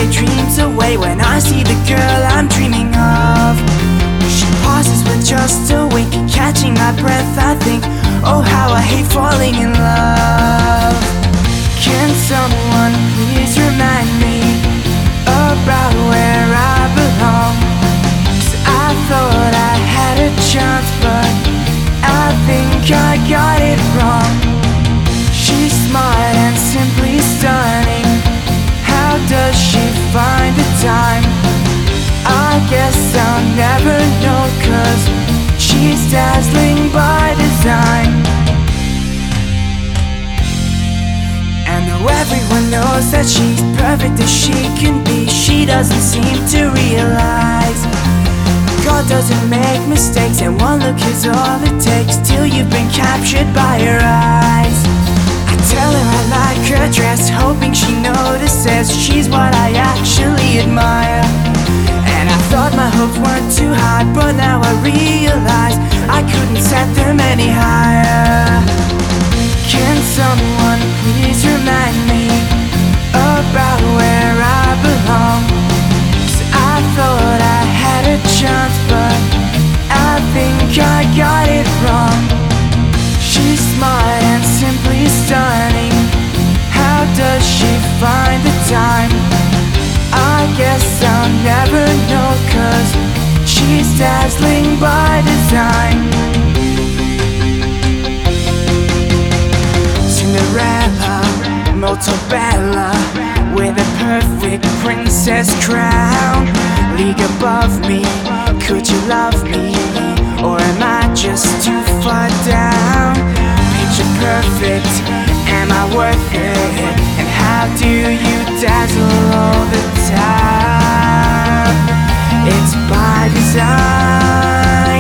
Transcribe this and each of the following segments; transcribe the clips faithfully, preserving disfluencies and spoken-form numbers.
my dreams away when I see the girl I'm dreaming of. She pauses with just a wink, catching my breath. I think, oh how I hate falling in love. Can someone please remind me about where I belong? 'Cause I thought I had a chance, but I think I got it wrong. She's smart and simply stunning. How does she find the time? I guess I'll never know, 'cause she's dazzling by design. And though everyone knows that she's perfect as she can be, she doesn't seem to realize God doesn't make mistakes, and one look is all it takes till you've been captured by her eyes. I tell her I like her dress, hoping she notices she's what I actually admire. And I thought my hopes weren't too high, but now I realize I couldn't set them any higher. Can someone please remind me about where I belong? 'Cause I thought I had a chance, but I think I got it wrong. She's smart and simply stunning. How does she find the time? I guess I'll never know, 'cause she's dazzling by design. Cinderella, Motobella, with a perfect princess crown. League above me, could you love me? Or am I just too far down? Picture perfect, am I worth it? And how do you dazzle all the time? It's by design.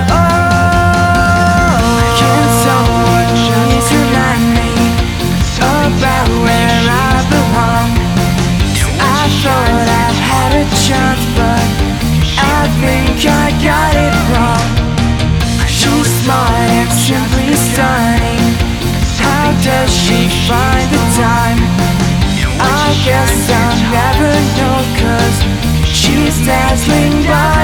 Oh, can someone please remind me about where I belong? 'Cause I thought I had a chance, but I think I got it wrong. She's smart and simply stunning. How does she find the time? I guess I'll never know, 'cause she's dazzling by